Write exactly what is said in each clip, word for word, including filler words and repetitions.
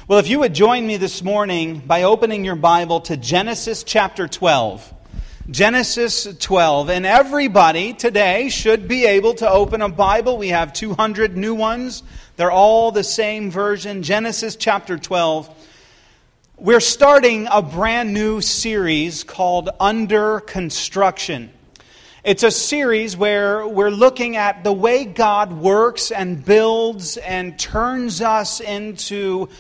Well, if you would join me this morning by opening your Bible to Genesis chapter twelve. Genesis twelve. And everybody today should be able to open a Bible. We have two hundred new ones. They're all the same version. Genesis chapter twelve. We're starting a brand new series called Under Construction. It's a series where we're looking at the way God works and builds and turns us into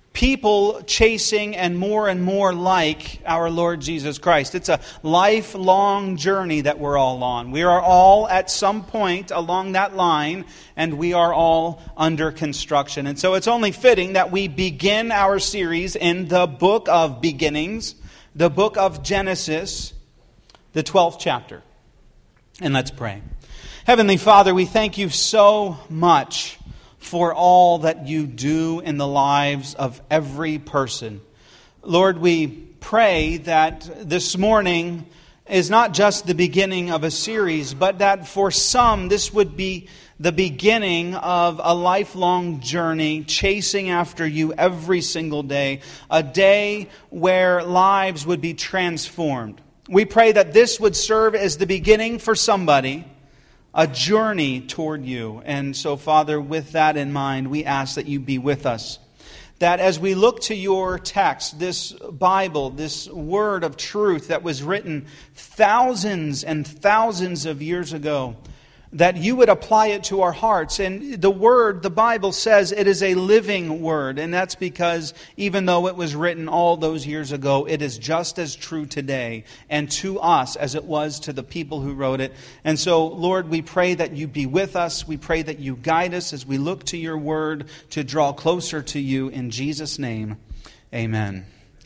people chasing and more and more like our Lord Jesus Christ. It's a lifelong journey that we're all on. We are all at some point along that line, and we are all under construction. And so it's only fitting that we begin our series in the book of beginnings, the book of Genesis, the twelfth chapter. And let's pray. Heavenly Father, we thank you so much for all that you do in the lives of every person. Lord, we pray that this morning is not just the beginning of a series, but that for some this would be the beginning of a lifelong journey, chasing after you every single day, a day where lives would be transformed. We pray that this would serve as the beginning for somebody, a journey toward you. And so, Father, with that in mind, we ask that you be with us. That as we look to your text, this Bible, this word of truth that was written thousands and thousands of years ago, that you would apply it to our hearts. And the word, the Bible says it is a living word. And that's because even though it was written all those years ago, it is just as true today and to us as it was to the people who wrote it. And so, Lord, we pray that you be with us. We pray that you guide us as we look to your word to draw closer to you. In Jesus' name, amen.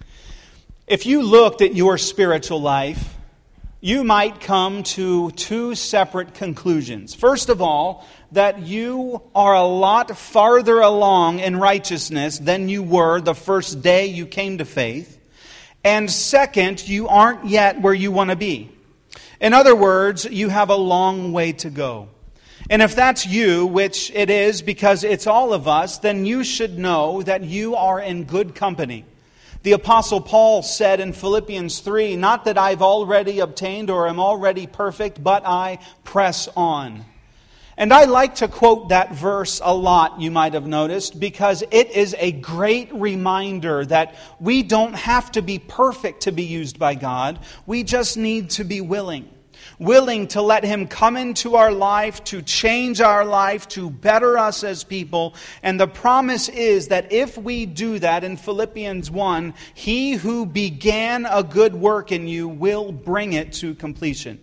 If you looked at your spiritual life, you might come to two separate conclusions. First of all, that you are a lot farther along in righteousness than you were the first day you came to faith. And second, you aren't yet where you want to be. In other words, you have a long way to go. And if that's you, which it is because it's all of us, then you should know that you are in good company. The Apostle Paul said in Philippians three, "Not that I've already obtained or am already perfect, but I press on." And I like to quote that verse a lot, you might have noticed, because it is a great reminder that we don't have to be perfect to be used by God. We just need to be willing. Willing to let Him come into our life, to change our life, to better us as people. And the promise is that if we do that in Philippians one, He who began a good work in you will bring it to completion.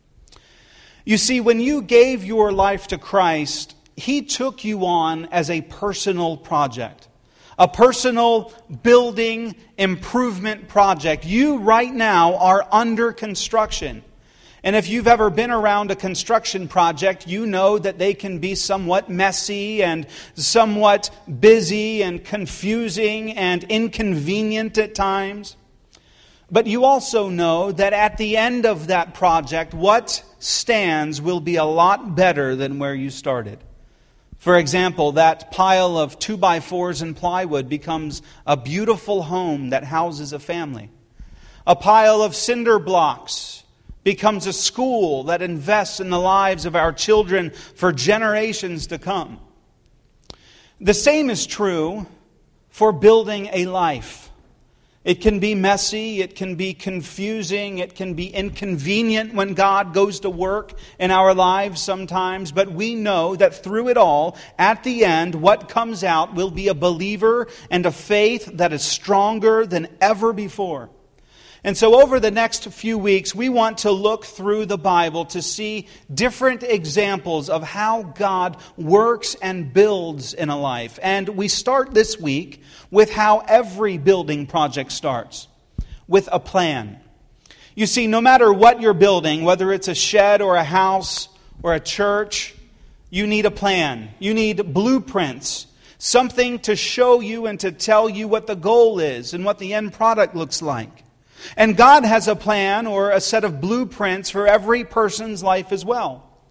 You see, when you gave your life to Christ, He took you on as a personal project. A personal building improvement project. You right now are under construction. And if you've ever been around a construction project, you know that they can be somewhat messy and somewhat busy and confusing and inconvenient at times. But you also know that at the end of that project, what stands will be a lot better than where you started. For example, that pile of two by fours and plywood becomes a beautiful home that houses a family. A pile of cinder blocks becomes a school that invests in the lives of our children for generations to come. The same is true for building a life. It can be messy, it can be confusing, it can be inconvenient when God goes to work in our lives sometimes, but we know that through it all, at the end, what comes out will be a believer and a faith that is stronger than ever before. And so over the next few weeks, we want to look through the Bible to see different examples of how God works and builds in a life. And we start this week with how every building project starts, with a plan. You see, no matter what you're building, whether it's a shed or a house or a church, you need a plan. You need blueprints, something to show you and to tell you what the goal is and what the end product looks like. And God has a plan or a set of blueprints for every person's life as well.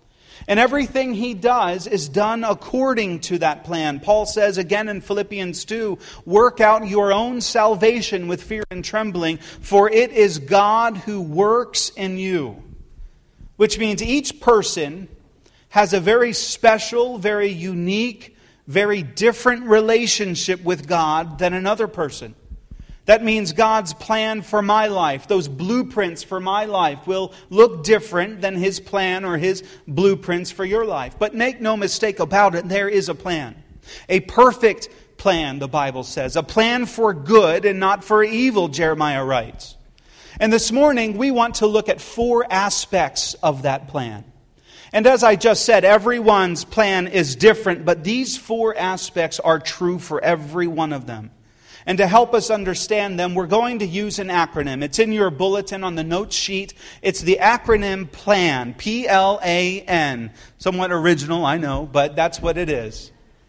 And everything He does is done according to that plan. Paul says again in Philippians two, work out your own salvation with fear and trembling, for it is God who works in you. Which means each person has a very special, very unique, very different relationship with God than another person. That means God's plan for my life, those blueprints for my life, will look different than His plan or His blueprints for your life. But make no mistake about it, there is a plan. A perfect plan, the Bible says. A plan for good and not for evil, Jeremiah writes. And this morning, we want to look at four aspects of that plan. And as I just said, everyone's plan is different, but these four aspects are true for every one of them. And to help us understand them, we're going to use an acronym. It's in your bulletin on the notes sheet. It's the acronym PLAN, P L A N. Somewhat original, I know, but that's what it is.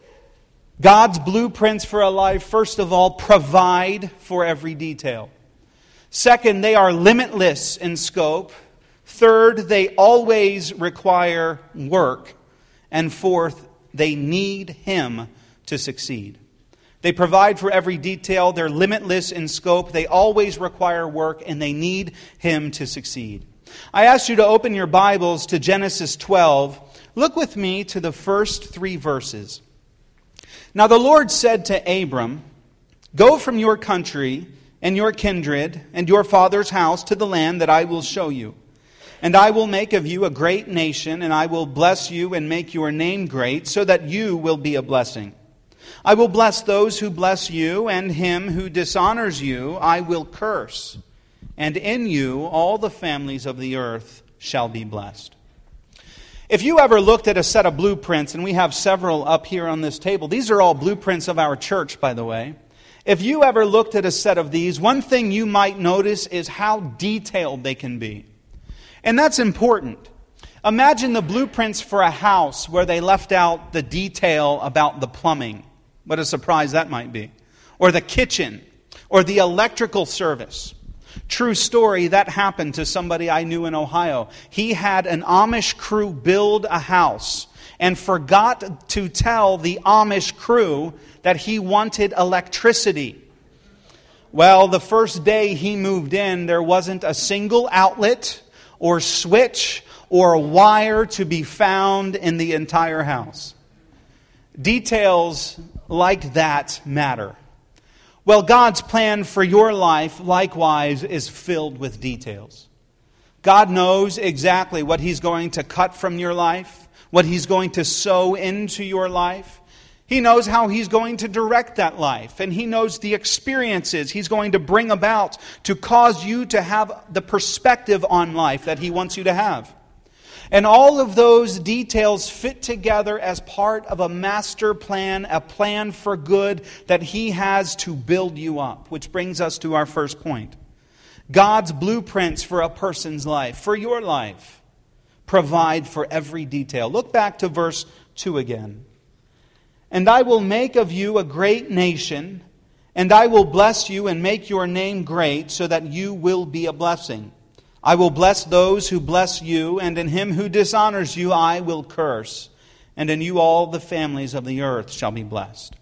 God's blueprints for a life, first of all, provide for every detail. Second, they are limitless in scope. Third, they always require work. And fourth, they need Him to succeed. They provide for every detail. They're limitless in scope. They always require work, and they need Him to succeed. I ask you to open your Bibles to Genesis twelve. Look with me to the first three verses. Now the Lord said to Abram, "Go from your country and your kindred and your father's house to the land that I will show you. And I will make of you a great nation, and I will bless you and make your name great, so that you will be a blessing. I will bless those who bless you, and him who dishonors you I will curse. And in you all the families of the earth shall be blessed." If you ever looked at a set of blueprints, and we have several up here on this table, these are all blueprints of our church, by the way. If you ever looked at a set of these, one thing you might notice is how detailed they can be. And that's important. Imagine the blueprints for a house where they left out the detail about the plumbing. What a surprise that might be. Or the kitchen, or the electrical service. True story, that happened to somebody I knew in Ohio. He had an Amish crew build a house and forgot to tell the Amish crew that he wanted electricity. Well, the first day he moved in, there wasn't a single outlet or switch or wire to be found in the entire house. Details like that matter. Well, God's plan for your life, likewise, is filled with details. God knows exactly what He's going to cut from your life, what He's going to sow into your life. He knows how He's going to direct that life, and He knows the experiences He's going to bring about to cause you to have the perspective on life that He wants you to have. And all of those details fit together as part of a master plan, a plan for good that He has to build you up. Which brings us to our first point. God's blueprints for a person's life, for your life, provide for every detail. Look back to verse two again. "And I will make of you a great nation, and I will bless you and make your name great, so that you will be a blessing. I will bless those who bless you, and in him who dishonors you I will curse. And in you all the families of the earth shall be blessed."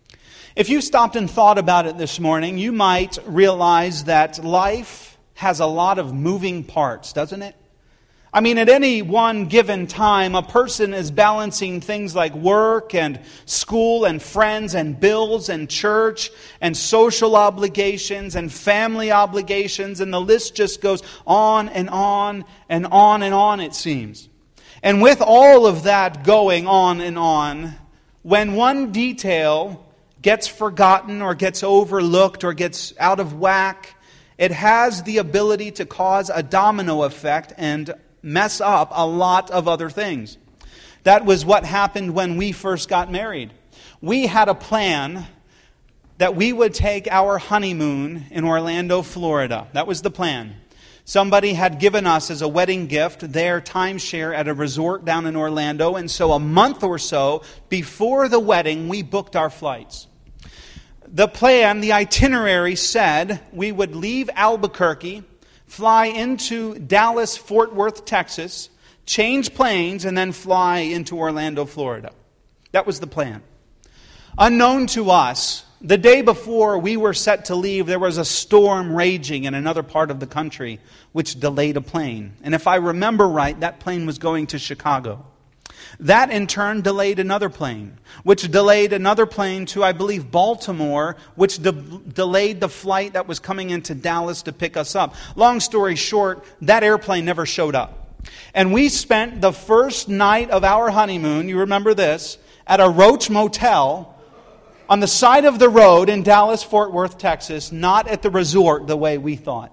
If you stopped and thought about it this morning, you might realize that life has a lot of moving parts, doesn't it? I mean, at any one given time, a person is balancing things like work and school and friends and bills and church and social obligations and family obligations, and the list just goes on and on and on and on, it seems. And with all of that going on and on, when one detail gets forgotten or gets overlooked or gets out of whack, it has the ability to cause a domino effect and mess up a lot of other things. That was what happened when we first got married. We had a plan that we would take our honeymoon in Orlando, Florida. That was the plan. Somebody had given us as a wedding gift their timeshare at a resort down in Orlando, and so a month or so before the wedding, we booked our flights. The plan, the itinerary said we would leave Albuquerque, fly into Dallas, Fort Worth, Texas, change planes, and then fly into Orlando, Florida. That was the plan. Unknown to us, the day before we were set to leave, there was a storm raging in another part of the country, which delayed a plane. And if I remember right, that plane was going to Chicago. That in turn delayed another plane, which delayed another plane to, I believe, Baltimore, which de- delayed the flight that was coming into Dallas to pick us up. Long story short, that airplane never showed up. And we spent the first night of our honeymoon, you remember this, at a Roach Motel on the side of the road in Dallas, Fort Worth, Texas, not at the resort the way we thought.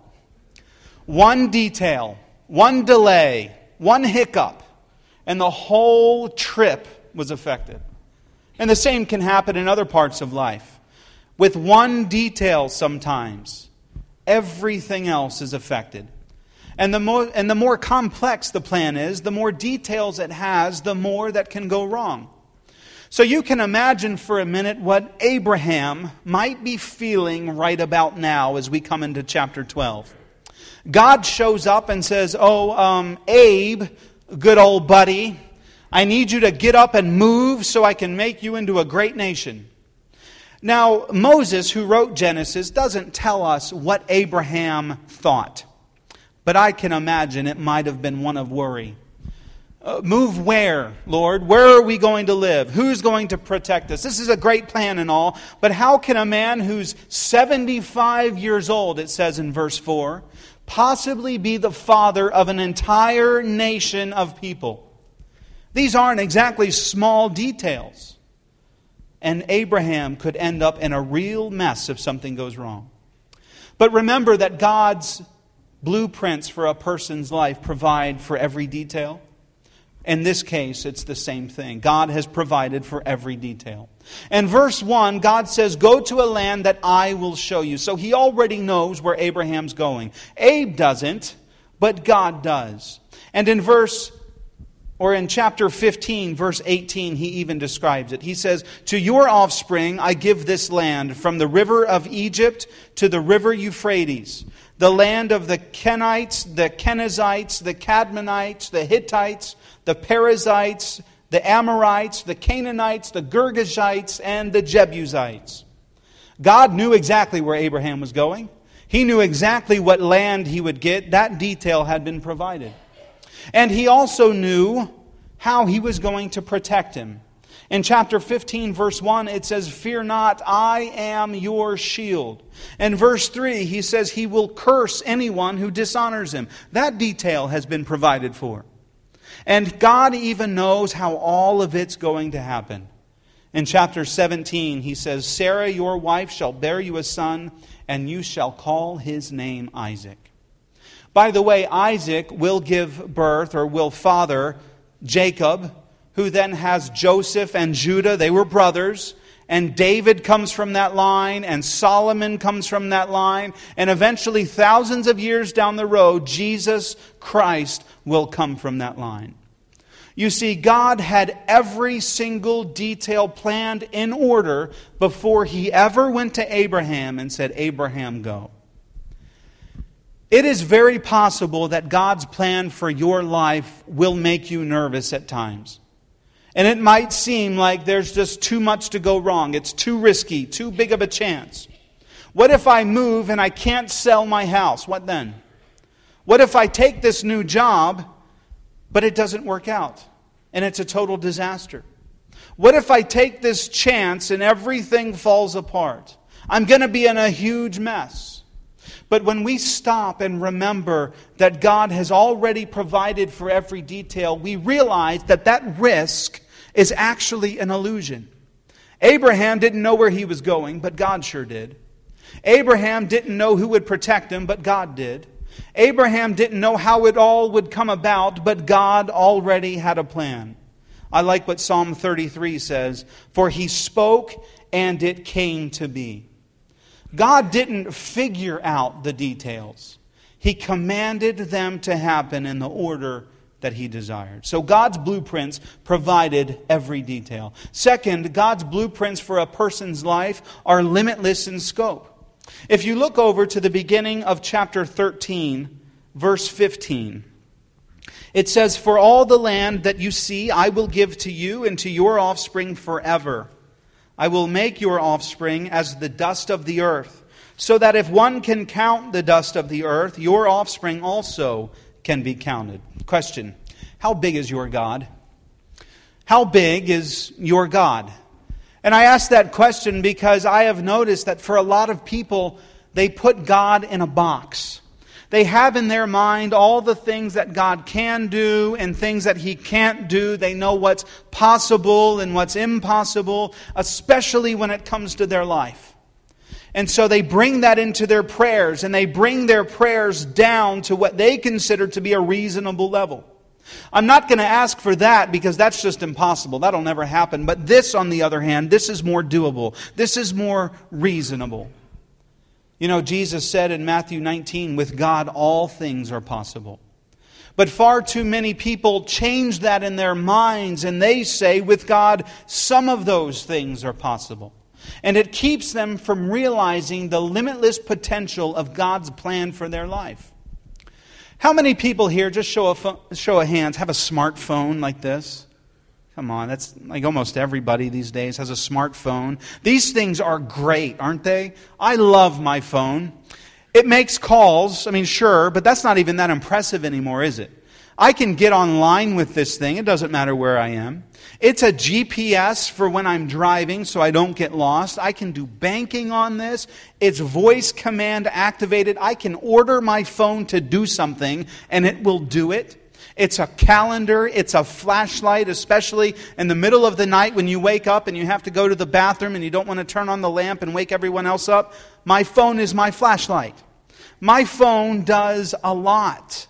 One detail, one delay, one hiccup, and the whole trip was affected. And the same can happen in other parts of life. With one detail sometimes, everything else is affected. And the more, and the more complex the plan is, the more details it has, the more that can go wrong. So you can imagine for a minute what Abraham might be feeling right about now as we come into chapter twelve. God shows up and says, oh, um, Abe, good old buddy, I need you to get up and move so I can make you into a great nation. Now, Moses, who wrote Genesis, doesn't tell us what Abraham thought. But I can imagine it might have been one of worry. Uh, move where, Lord? Where are we going to live? Who's going to protect us? This is a great plan and all, but how can a man who's seventy-five years old, it says in verse four, possibly be the father of an entire nation of people? These aren't exactly small details. And Abraham could end up in a real mess if something goes wrong. But remember that God's blueprints for a person's life provide for every detail. In this case, it's the same thing. God has provided for every detail. In verse one, God says, go to a land that I will show you. So he already knows where Abraham's going. Abe doesn't, but God does. And in verse, or in chapter fifteen, verse eighteen, he even describes it. He says, to your offspring I give this land, from the river of Egypt to the river Euphrates, the land of the Kenites, the Kenizzites, the Cadmonites, the Hittites, the Perizzites, the Amorites, the Canaanites, the Girgashites, and the Jebusites. God knew exactly where Abraham was going. He knew exactly what land he would get. That detail had been provided. And he also knew how he was going to protect him. In chapter fifteen, verse one, it says, fear not, I am your shield. In verse three, he says he will curse anyone who dishonors him. That detail has been provided for. And God even knows how all of it's going to happen. In chapter seventeen, he says, Sarah, your wife, shall bear you a son, and you shall call his name Isaac. By the way, Isaac will give birth, or will father, Jacob, who then has Joseph and Judah. They were brothers. And David comes from that line, and Solomon comes from that line. And eventually, thousands of years down the road, Jesus Christ will come from that line. You see, God had every single detail planned in order before he ever went to Abraham and said, Abraham, go. It is very possible that God's plan for your life will make you nervous at times. And it might seem like there's just too much to go wrong. It's too risky, too big of a chance. What if I move and I can't sell my house? What then? What if I take this new job, but it doesn't work out and it's a total disaster? What if I take this chance and everything falls apart? I'm going to be in a huge mess. But when we stop and remember that God has already provided for every detail, we realize that that risk is actually an illusion. Abraham didn't know where he was going, but God sure did. Abraham didn't know who would protect him, but God did. Abraham didn't know how it all would come about, but God already had a plan. I like what Psalm thirty-three says, for he spoke and it came to be. God didn't figure out the details. He commanded them to happen in the order that he desired. So God's blueprints provided every detail. Second, God's blueprints for a person's life are limitless in scope. If you look over to the beginning of chapter thirteen, verse fifteen, It says, "For all the land that you see, I will give to you and to your offspring forever. I will make your offspring as the dust of the earth, so that if one can count the dust of the earth, your offspring also can be counted." Question: how big is your God? How big is your God? And I ask that question because I have noticed that for a lot of people, they put God in a box. They have in their mind all the things that God can do and things that He can't do. They know what's possible and what's impossible, especially when it comes to their life. And so they bring that into their prayers, and they bring their prayers down to what they consider to be a reasonable level. I'm not going to ask for that because that's just impossible. That'll never happen. But this, on the other hand, this is more doable. This is more reasonable. You know, Jesus said in Matthew nineteen, "With God all things are possible." But far too many people change that in their minds, and they say, with God, some of those things are possible. And it keeps them from realizing the limitless potential of God's plan for their life. How many people here, just show a fo- show of hands, have a smartphone like this? Come on, that's like almost everybody these days has a smartphone. These things are great, aren't they? I love my phone. It makes calls, I mean, sure, but that's not even that impressive anymore, is it? I can get online with this thing. It doesn't matter where I am. It's a G P S for when I'm driving so I don't get lost. I can do banking on this. It's voice command activated. I can order my phone to do something and it will do it. It's a calendar. It's a flashlight, especially in the middle of the night when you wake up and you have to go to the bathroom and you don't want to turn on the lamp and wake everyone else up. My phone is my flashlight. My phone does a lot.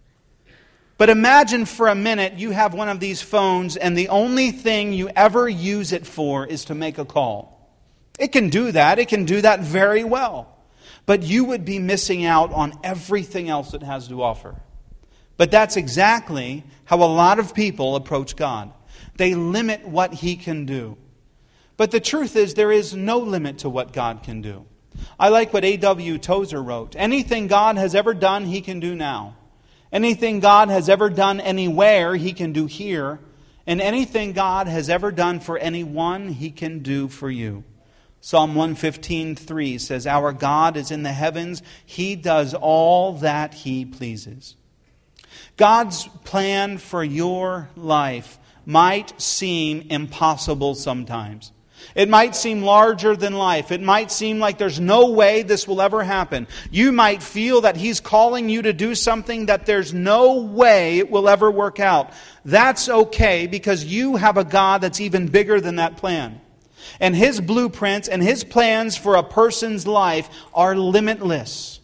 But imagine for a minute you have one of these phones and the only thing you ever use it for is to make a call. It can do that. It can do that very well. But you would be missing out on everything else it has to offer. But that's exactly how a lot of people approach God. They limit what He can do. But the truth is there is no limit to what God can do. I like what A W Tozer wrote. Anything God has ever done, He can do now. Anything God has ever done anywhere, He can do here. And anything God has ever done for anyone, He can do for you. Psalm one fifteen three says, "Our God is in the heavens. He does all that He pleases." God's plan for your life might seem impossible sometimes. It might seem larger than life. It might seem like there's no way this will ever happen. You might feel that He's calling you to do something that there's no way it will ever work out. That's okay because you have a God that's even bigger than that plan. And His blueprints and His plans for a person's life are limitless.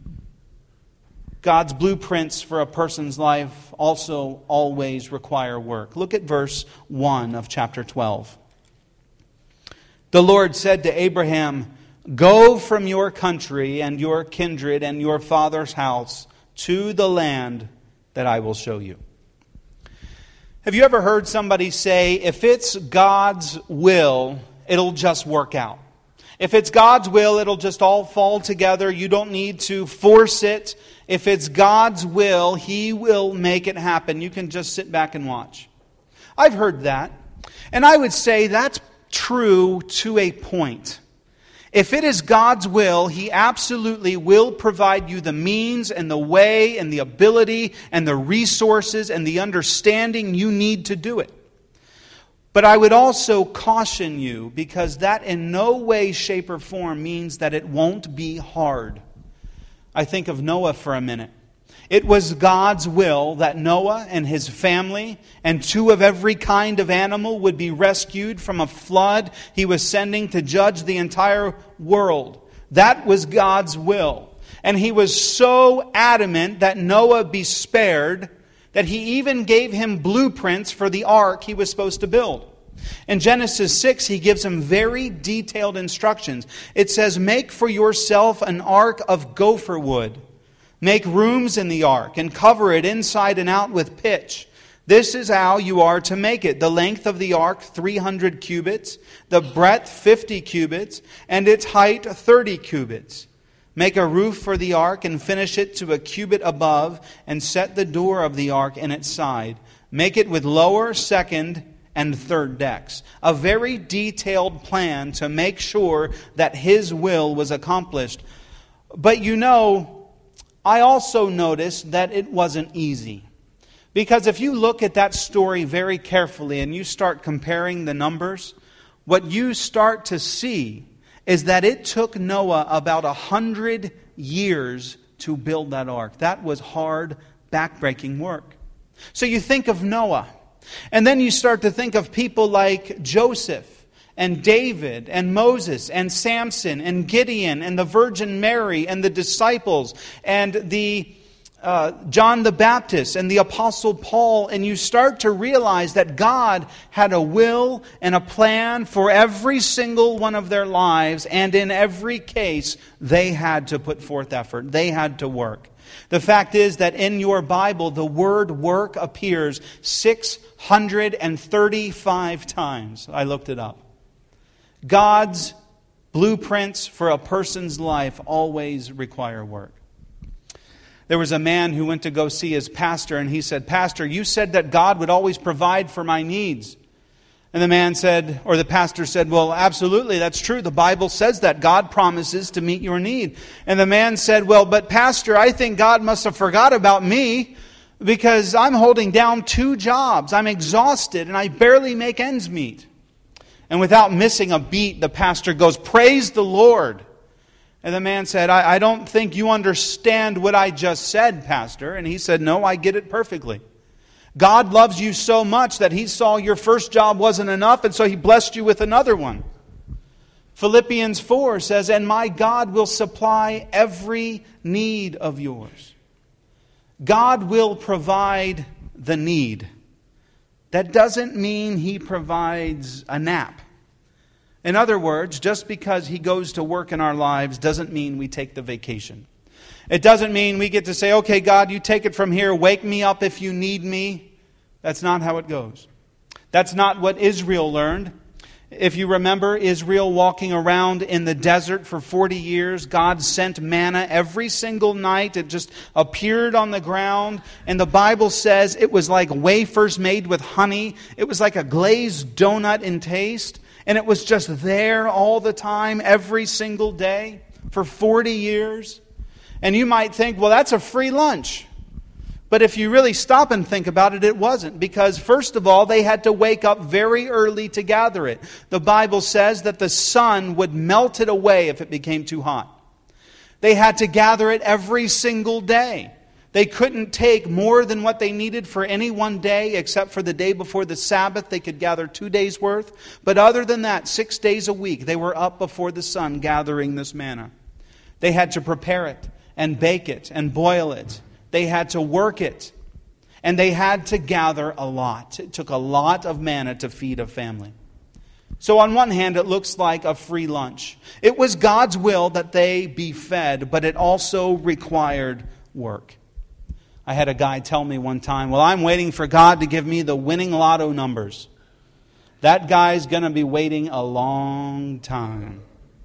God's blueprints for a person's life also always require work. Look at verse one of chapter twelve. The Lord said to Abraham, "Go from your country and your kindred and your father's house to the land that I will show you." Have you ever heard somebody say, if it's God's will, it'll just work out? If it's God's will, it'll just all fall together. You don't need to force it. If it's God's will, He will make it happen. You can just sit back and watch. I've heard that. And I would say that's true to a point. If it is God's will, He absolutely will provide you the means and the way and the ability and the resources and the understanding you need to do it. But I would also caution you, because that in no way, shape, or form means that it won't be hard. I think of Noah for a minute. It was God's will that Noah and his family and two of every kind of animal would be rescued from a flood He was sending to judge the entire world. That was God's will. And He was so adamant that Noah be spared that He even gave him blueprints for the ark he was supposed to build. In Genesis six, He gives him very detailed instructions. It says, "Make for yourself an ark of gopher wood. Make rooms in the ark and cover it inside and out with pitch. This is how you are to make it. The length of the ark, three hundred cubits. The breadth, fifty cubits. And its height, thirty cubits. Make a roof for the ark and finish it to a cubit above, and set the door of the ark in its side. Make it with lower, second, and third decks. A very detailed plan to make sure that His will was accomplished. But you know, I also noticed that it wasn't easy. Because if you look at that story very carefully and you start comparing the numbers, what you start to see is that it took Noah about a hundred years to build that ark. That was hard, backbreaking work. So you think of Noah, and then you start to think of people like Joseph and David and Moses and Samson and Gideon and the Virgin Mary and the disciples and the uh, John the Baptist and the Apostle Paul, and you start to realize that God had a will and a plan for every single one of their lives, and in every case they had to put forth effort. They had to work. The fact is that in your Bible, the word work appears six hundred thirty-five times. I looked it up. God's blueprints for a person's life always require work. There was a man who went to go see his pastor, and he said, "Pastor, you said that God would always provide for my needs." And the man said, or the pastor said, "Well, absolutely, that's true. The Bible says that God promises to meet your need." And the man said, "Well, but Pastor, I think God must have forgot about me, because I'm holding down two jobs. I'm exhausted and I barely make ends meet." And without missing a beat, the pastor goes, "Praise the Lord." And the man said, I, I don't think you understand what I just said, Pastor." And he said, "No, I get it perfectly. God loves you so much that He saw your first job wasn't enough, and so He blessed you with another one." Philippians four says, "And my God will supply every need of yours." God will provide the need. That doesn't mean He provides a nap. In other words, just because He goes to work in our lives doesn't mean we take the vacation. It doesn't mean we get to say, "Okay, God, you take it from here. Wake me up if you need me." That's not how it goes. That's not what Israel learned. If you remember Israel walking around in the desert for forty years, God sent manna every single night. It just appeared on the ground. And the Bible says it was like wafers made with honey. It was like a glazed donut in taste. And it was just there all the time, every single day, for forty years. And you might think, well, that's a free lunch. But if you really stop and think about it, it wasn't. Because first of all, they had to wake up very early to gather it. The Bible says that the sun would melt it away if it became too hot. They had to gather it every single day. They couldn't take more than what they needed for any one day, except for the day before the Sabbath. They could gather two days' worth. But other than that, six days a week, they were up before the sun gathering this manna. They had to prepare it and bake it and boil it. They had to work it. And they had to gather a lot. It took a lot of manna to feed a family. So on one hand, it looks like a free lunch. It was God's will that they be fed, but it also required work. I had a guy tell me one time, "Well, I'm waiting for God to give me the winning lotto numbers." That guy's going to be waiting a long time.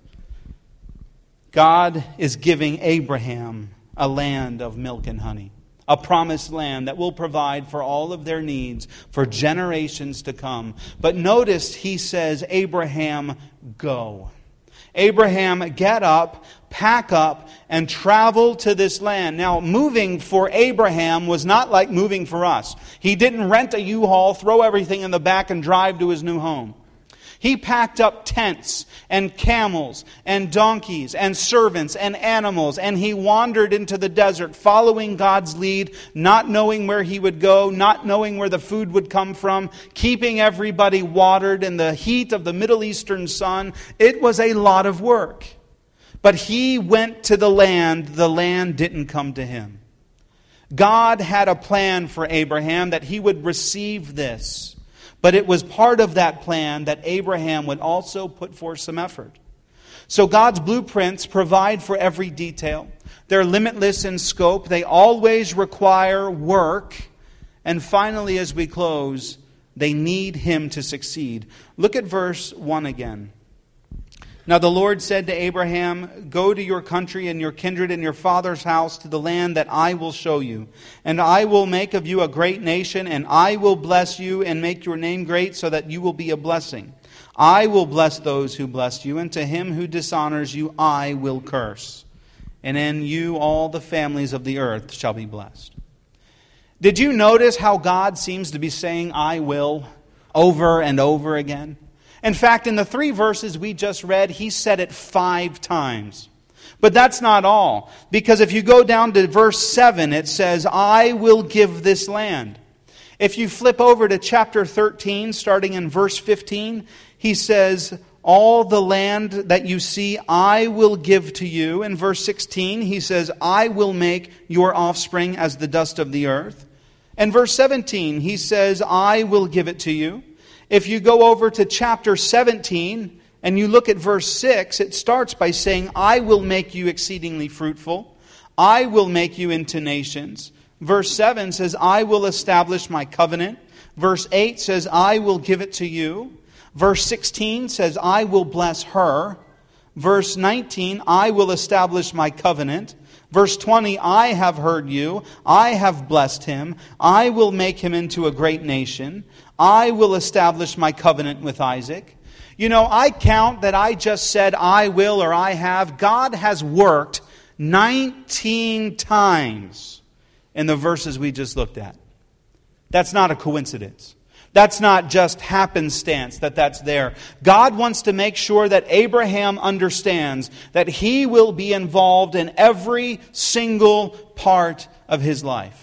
God is giving Abraham a land of milk and honey, a promised land that will provide for all of their needs for generations to come. But notice He says, "Abraham, go." Abraham, get up, pack up, and travel to this land. Now, moving for Abraham was not like moving for us. He didn't rent a U-Haul, throw everything in the back, and drive to his new home. He packed up tents and camels and donkeys and servants and animals, and he wandered into the desert following God's lead, not knowing where he would go, not knowing where the food would come from, keeping everybody watered in the heat of the Middle Eastern sun. It was a lot of work. But he went to the land. The land didn't come to him. God had a plan for Abraham that he would receive this. But it was part of that plan that Abraham would also put forth some effort. So God's blueprints provide for every detail. They're limitless in scope. They always require work. And finally, as we close, they need Him to succeed. Look at verse one again. Now the Lord said to Abraham, "Go to your country and your kindred and your father's house to the land that I will show you. And I will make of you a great nation, and I will bless you and make your name great so that you will be a blessing. I will bless those who bless you, and to him who dishonors you I will curse. And in you all the families of the earth shall be blessed." Did you notice how God seems to be saying "I will" over and over again? In fact, in the three verses we just read, He said it five times. But that's not all. Because if you go down to verse seven, it says, "I will give this land." If you flip over to chapter thirteen, starting in verse fifteen, He says, "All the land that you see, I will give to you." In verse sixteen, He says, "I will make your offspring as the dust of the earth." In verse seventeen, He says, "I will give it to you." If you go over to chapter seventeen and you look at verse six, it starts by saying, "I will make you exceedingly fruitful. I will make you into nations." Verse seven says, "I will establish my covenant." Verse eight says, "I will give it to you." Verse sixteen says, "I will bless her." Verse nineteen, "I will establish my covenant." Verse twenty, "I have heard you. I have blessed him. I will make him into a great nation. I will establish my covenant with Isaac." You know, I count that I just said "I will" or "I have." God has worked nineteen times in the verses we just looked at. That's not a coincidence. That's not just happenstance that that's there. God wants to make sure that Abraham understands that he will be involved in every single part of his life.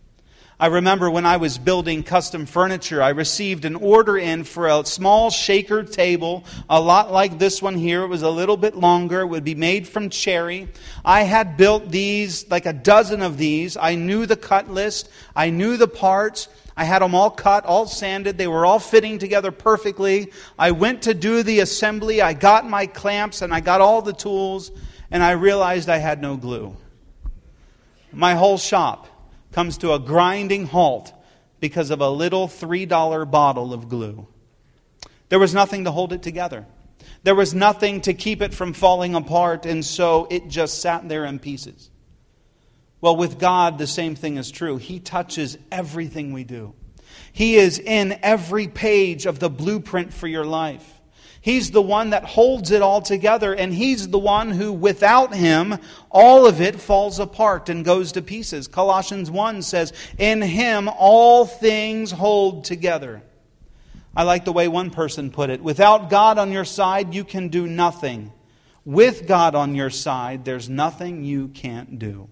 I remember when I was building custom furniture, I received an order in for a small shaker table, a lot like this one here. It was a little bit longer. It would be made from cherry. I had built these, like a dozen of these. I knew the cut list. I knew the parts. I had them all cut, all sanded. They were all fitting together perfectly. I went to do the assembly. I got my clamps and I got all the tools. And I realized I had no glue. My whole shop comes to a grinding halt because of a little three dollar bottle of glue. There was nothing to hold it together. There was nothing to keep it from falling apart, and so it just sat there in pieces. Well, with God, the same thing is true. He touches everything we do. He is in every page of the blueprint for your life. He's the one that holds it all together, and He's the one who, without Him, all of it falls apart and goes to pieces. Colossians one says, "In Him all things hold together." I like the way one person put it. Without God on your side, you can do nothing. With God on your side, there's nothing you can't do.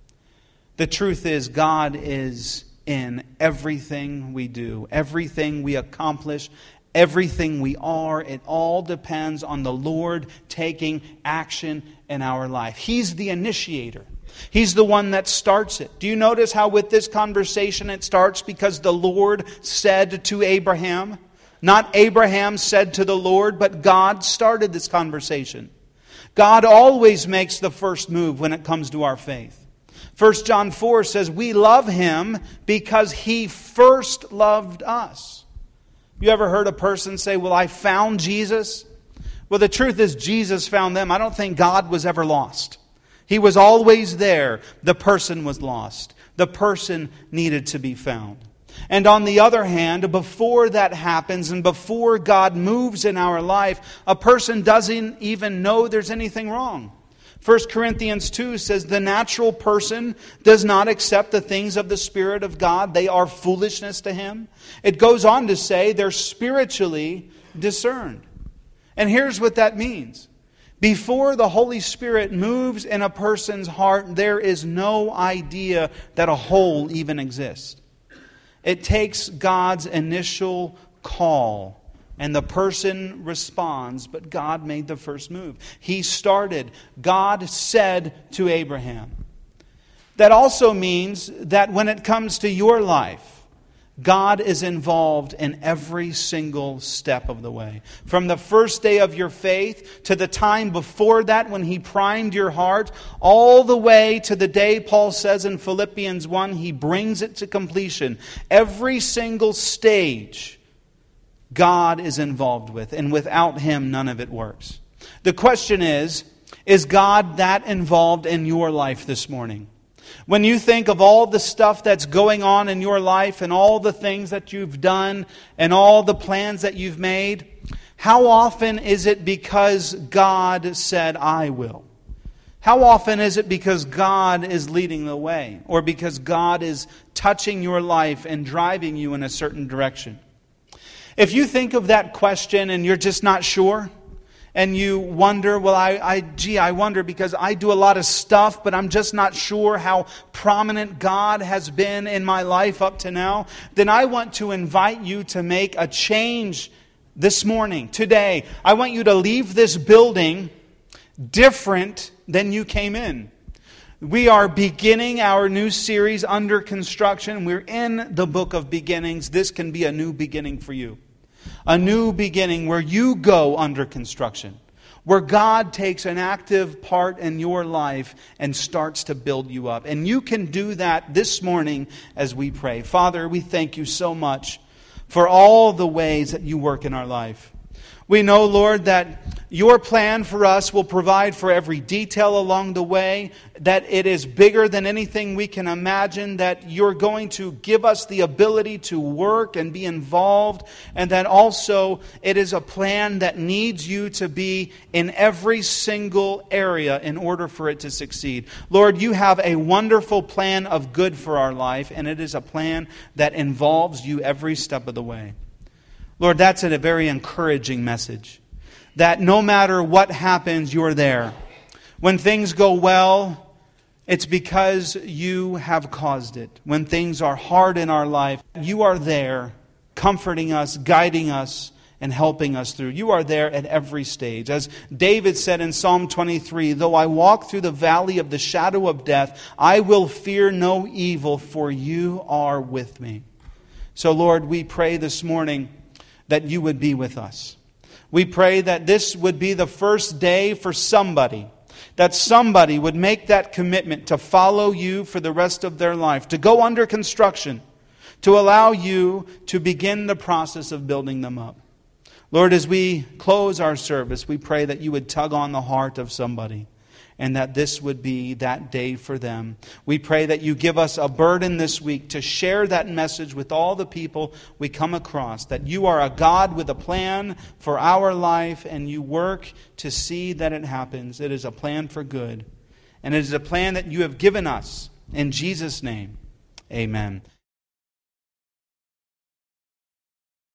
The truth is, God is in everything we do, everything we accomplish, everything we are. It all depends on the Lord taking action in our life. He's the initiator. He's the one that starts it. Do you notice how with this conversation it starts because the Lord said to Abraham? Not Abraham said to the Lord, but God started this conversation. God always makes the first move when it comes to our faith. First John four says, "We love Him because He first loved us." You ever heard a person say, "Well, I found Jesus"? Well, the truth is Jesus found them. I don't think God was ever lost. He was always there. The person was lost. The person needed to be found. And on the other hand, before that happens and before God moves in our life, a person doesn't even know there's anything wrong. First Corinthians two says the natural person does not accept the things of the Spirit of God. They are foolishness to him. It goes on to say they're spiritually discerned. And here's what that means. Before the Holy Spirit moves in a person's heart, there is no idea that a hole even exists. It takes God's initial call, and the person responds, but God made the first move. He started. God said to Abraham. That also means that when it comes to your life, God is involved in every single step of the way. From the first day of your faith to the time before that when He primed your heart, all the way to the day, Paul says in Philippians one, He brings it to completion. Every single stage God is involved with, and without Him, none of it works. The question is, is God that involved in your life this morning? When you think of all the stuff that's going on in your life and all the things that you've done and all the plans that you've made, how often is it because God said, I will? How often is it because God is leading the way, or because God is touching your life and driving you in a certain direction? If you think of that question and you're just not sure, and you wonder, well, I, I, gee, I wonder because I do a lot of stuff, but I'm just not sure how prominent God has been in my life up to now, then I want to invite you to make a change this morning, today. I want you to leave this building different than you came in. We are beginning our new series, Under Construction. We're in the book of beginnings. This can be a new beginning for you. A new beginning where you go under construction. Where God takes an active part in your life and starts to build you up. And you can do that this morning as we pray. Father, we thank you so much for all the ways that you work in our life. We know, Lord, that your plan for us will provide for every detail along the way, that it is bigger than anything we can imagine, that you're going to give us the ability to work and be involved, and that also it is a plan that needs you to be in every single area in order for it to succeed. Lord, you have a wonderful plan of good for our life, and it is a plan that involves you every step of the way. Lord, that's a very encouraging message. That no matter what happens, you're there. When things go well, it's because you have caused it. When things are hard in our life, you are there, comforting us, guiding us, and helping us through. You are there at every stage. As David said in Psalm twenty-three, though I walk through the valley of the shadow of death, I will fear no evil, for you are with me. So Lord, we pray this morning that you would be with us. We pray that this would be the first day for somebody, that somebody would make that commitment to follow you for the rest of their life, to go under construction, to allow you to begin the process of building them up. Lord, as we close our service, we pray that you would tug on the heart of somebody, and that this would be that day for them. We pray that you give us a burden this week to share that message with all the people we come across, that you are a God with a plan for our life, and you work to see that it happens. It is a plan for good, and it is a plan that you have given us. In Jesus' name, amen.